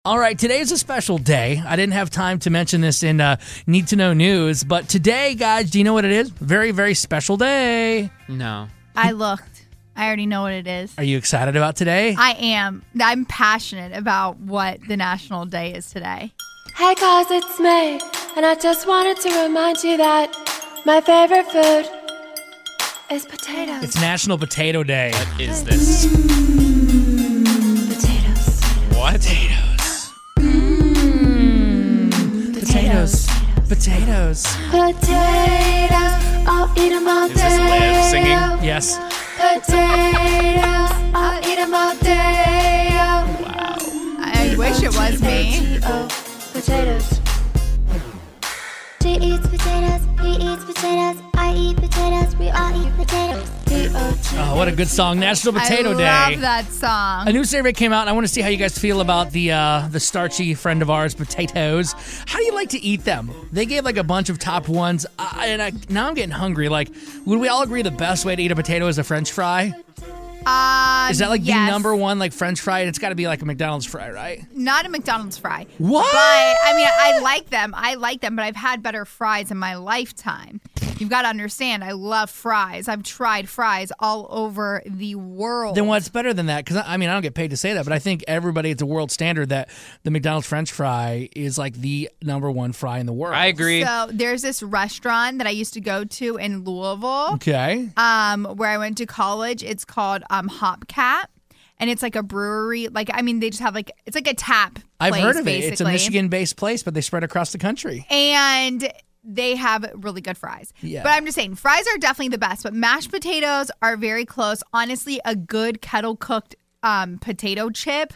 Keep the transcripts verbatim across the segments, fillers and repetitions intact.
All right, today is a special day. I didn't have time to mention this in uh, Need to Know News, but today, guys, do you know what it is? Very, very special day. No. I looked. I already know what it is. Are you excited about today? I am. I'm passionate about what the National Day is today. Hey guys, it's me, and I just wanted to remind you that my favorite food is potatoes. It's National Potato Day. What is this? Potatoes. What? Potatoes. Potatoes. Potatoes. Potatoes. I'll eat them all day. Is this Liv singing? Yes. Potatoes. I'll eat them all day. Wow. I wish it was me. Oh, potatoes. She eats potatoes. He eats potatoes. I eat potatoes. We all eat potatoes. P O T Oh, what a good song. National Potato I Day. love that song. A new survey came out, and I want to see how you guys feel about the uh, the starchy friend of ours, potatoes. How do you like to eat them? They gave like a bunch of top ones, uh, and I, now I'm getting hungry. Like, would we all agree the best way to eat a potato is a French fry? Uh, Is that like yes. the number one like French fry? It's got to be like a McDonald's fry, right? Not a McDonald's fry. What? But, I mean, I like them. I like them, but I've had better fries in my lifetime. You've got to understand, I love fries. I've tried fries all over the world. Then what's better than that? Because I mean, I don't get paid to say that, but I think everybody, it's a world standard that the McDonald's French fry is like the number one fry in the world. I agree. So there's this restaurant that I used to go to in Louisville, Okay. um, where I went to college. It's called um, Hopcat, and it's like a brewery. Like, I mean, they just have like, it's like a tap place, I've heard of basically. it. It's a Michigan-based place, but they spread across the country. And they have really good fries. Yeah. But I'm just saying, fries are definitely the best, but mashed potatoes are very close. Honestly, a good kettle-cooked um, potato chip,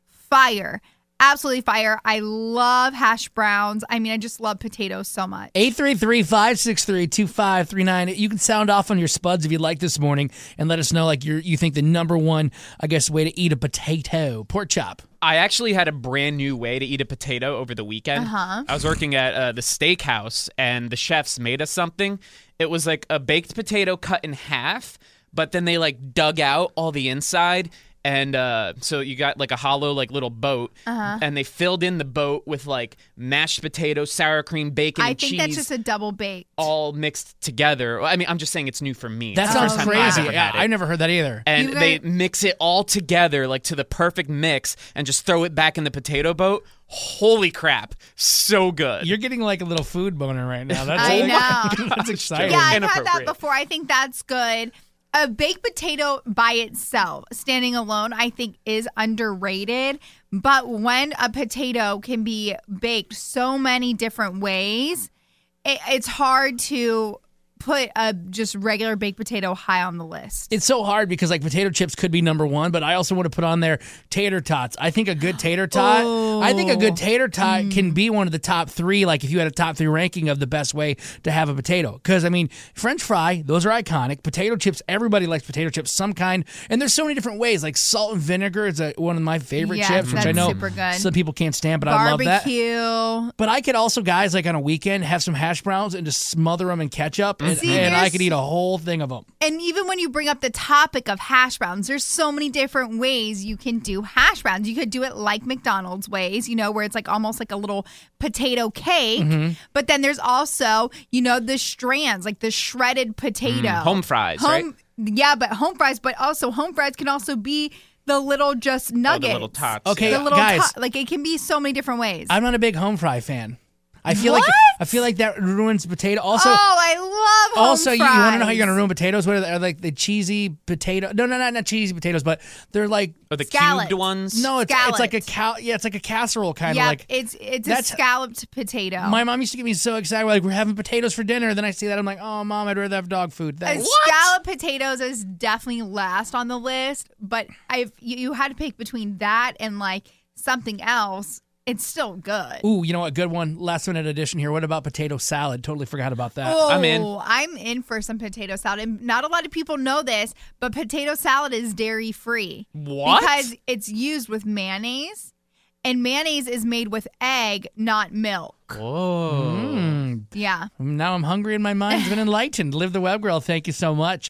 fire. Absolutely fire. I love hash browns. I mean, I just love potatoes so much. eight three three, five six three, two five three nine. You can sound off on your spuds if you'd like this morning and let us know like you you think the number one, I guess, way to eat a potato. Pork chop. I actually had a brand new way to eat a potato over the weekend. Uh-huh. I was working at uh, the steakhouse, and the chefs made us something. It was like a baked potato cut in half, but then they like dug out all the inside. And uh, so you got like a hollow like little boat, Uh-huh. and they filled in the boat with like mashed potatoes, sour cream, bacon, I and think cheese, that's just a double baked. all mixed together. I mean, I'm just saying it's new for me. That It's the sounds first time crazy. I've ever Yeah, had it. I never heard that either. And You they guys- mix it all together like to the perfect mix and just throw it back in the potato boat. Holy crap. So good. You're getting like a little food boner right now. That's I know. That's exciting. Yeah, I've had that Inappropriate. before. I think that's good. A baked potato by itself, standing alone, I think is underrated. But when a potato can be baked so many different ways, it, it's hard to put a just regular baked potato high on the list. It's so hard because like potato chips could be number one, but I also want to put on there tater tots. I think a good tater tot, Oh. I think a good tater tot Mm. can be one of the top three. Like if you had a top three ranking of the best way to have a potato, because I mean, French fry, those are iconic. Potato chips, everybody likes potato chips, some kind, and there's so many different ways. Like salt and vinegar is a, one of my favorite Yes, chips, which I that's know super good. some people can't stand, but I love that. Barbecue. But I could also, guys, like on a weekend, have some hash browns and just smother them in ketchup, and, See, and I there's- could eat a whole thing of them. And even when you bring up the topic of hash browns, there's so many different ways you can do hash browns. You could do it like McDonald's ways, you know, where it's like almost like a little potato cake. Mm-hmm. But then there's also, you know, the strands, like the shredded potato. Mm, home fries, right? Home, Yeah, but home fries, but also home fries can also be the little just nuggets. Oh, the little tots. Okay, The little guys. to- like it can be so many different ways. I'm not a big home fry fan. I feel like What? I feel like that ruins potato. Also, oh, I love home also, you, you want to know how you're gonna fries. ruin potatoes? What are, they, are like the cheesy potato? No, no, no, not cheesy potatoes, but they're like Or the Scalloped. cubed ones. no, it's it's like a Scalloped. cow. Yeah, it's like a casserole kind of Yeah, like. it's it's a that's- scalloped potato. My mom used to get me so excited. We're like, we're having potatoes for dinner. Then I see that, I'm like, oh, mom, I'd rather have dog food. Uh, Thanks. Scalloped potatoes is definitely last on the list, but I've you, you had to pick between that and like something else. It's still good. Ooh, you know what? Good one. Last minute addition here. What about potato salad? Totally forgot about that. Oh, I'm in. I'm in for some potato salad. And not a lot of people know this, but potato salad is dairy free. What? Because it's used with mayonnaise, and mayonnaise is made with egg, not milk. Whoa. Mm. Yeah. Now I'm hungry and my mind's been enlightened. Live the Web Girl. Thank you so much.